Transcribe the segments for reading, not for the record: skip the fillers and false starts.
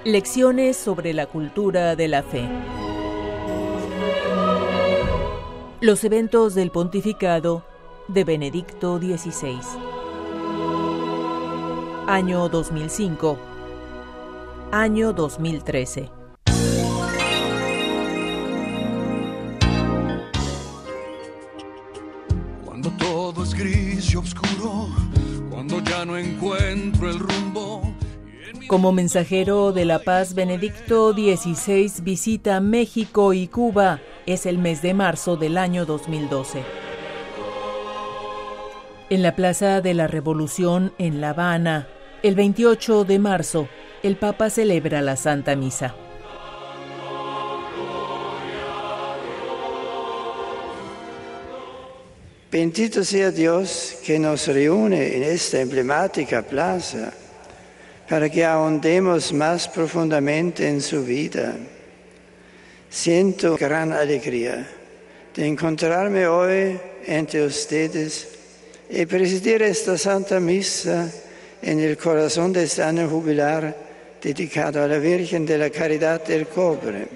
Lecciones sobre la cultura de la fe. Los eventos del pontificado de Benedicto XVI. Año 2005. Año 2013. Cuando todo es gris y oscuro, cuando ya no encuentro el rumbo. Como mensajero de la paz, Benedicto XVI visita México y Cuba. Es el mes de marzo del año 2012. En la Plaza de la Revolución en La Habana, el 28 de marzo, el Papa celebra la Santa Misa. Bendito sea Dios que nos reúne en esta emblemática plaza para que ahondemos más profundamente en su vida. Siento gran alegría de encontrarme hoy entre ustedes y presidir esta Santa Misa en el corazón de este año jubilar dedicado a la Virgen de la Caridad del Cobre.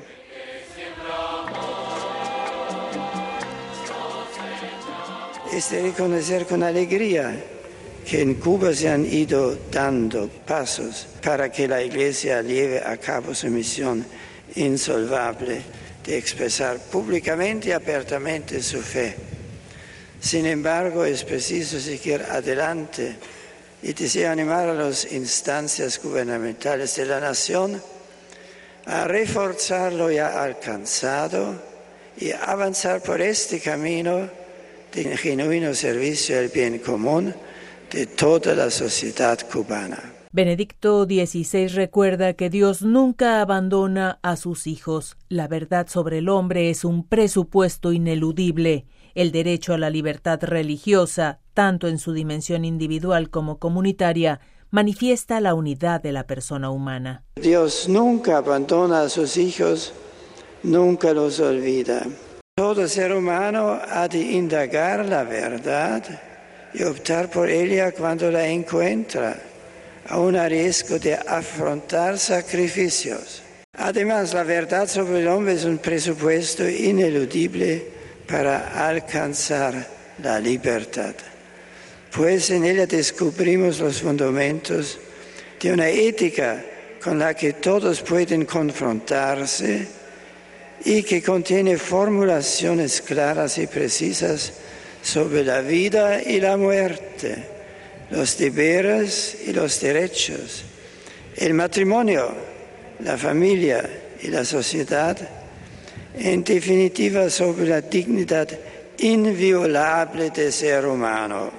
Es de reconocer con alegría que en Cuba se han ido dando pasos para que la Iglesia lleve a cabo su misión insolvable de expresar públicamente y abiertamente su fe. Sin embargo, es preciso seguir adelante y deseo animar a las instancias gubernamentales de la nación a reforzar lo ya alcanzado y avanzar por este camino de genuino servicio al bien común de toda la sociedad cubana. Benedicto XVI recuerda que Dios nunca abandona a sus hijos. La verdad sobre el hombre es un presupuesto ineludible. El derecho a la libertad religiosa, tanto en su dimensión individual como comunitaria, manifiesta la unidad de la persona humana. Dios nunca abandona a sus hijos, nunca los olvida. Todo ser humano ha de indagar la verdad y optar por ella cuando la encuentra, aun a riesgo de afrontar sacrificios. Además, la verdad sobre el hombre es un presupuesto ineludible para alcanzar la libertad, pues en ella descubrimos los fundamentos de una ética con la que todos pueden confrontarse y que contiene formulaciones claras y precisas sobre la vida y la muerte, los deberes y los derechos, el matrimonio, la familia y la sociedad, en definitiva sobre la dignidad inviolable del ser humano.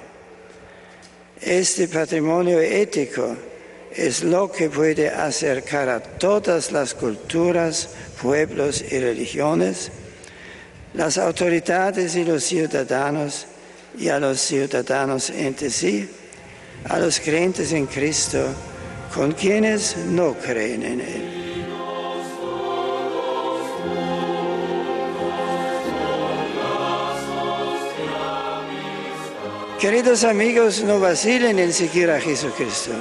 Este patrimonio ético es lo que puede acercar a todas las culturas, pueblos y religiones, las autoridades y los ciudadanos, y a los ciudadanos entre sí, a los creyentes en Cristo, con quienes no creen en Él. Queridos amigos, no vacilen en seguir a Jesucristo.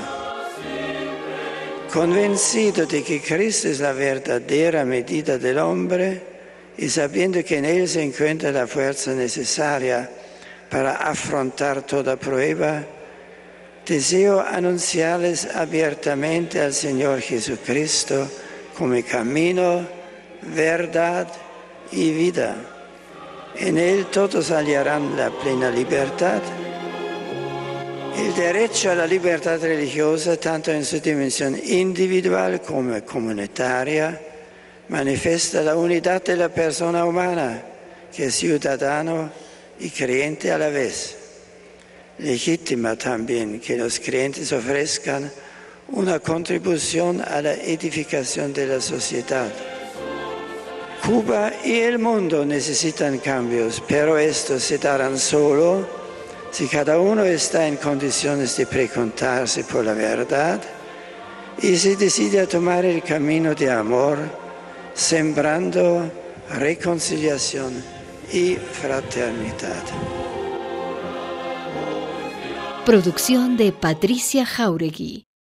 Convencido de que Cristo es la verdadera medida del hombre y sabiendo que en Él se encuentra la fuerza necesaria para afrontar toda prueba, deseo anunciarles abiertamente al Señor Jesucristo como camino, verdad y vida. En Él todos hallarán la plena libertad. El derecho a la libertad religiosa, tanto en su dimensión individual como comunitaria, manifiesta la unidad de la persona humana, que es ciudadano y creyente a la vez. Legítima también que los creyentes ofrezcan una contribución a la edificación de la sociedad. Cuba y el mundo necesitan cambios, pero estos se darán solo si cada uno está en condiciones de preguntarse por la verdad y se decide a tomar el camino de amor, sembrando reconciliación y fraternidad. Producción de Patricia Jauregui.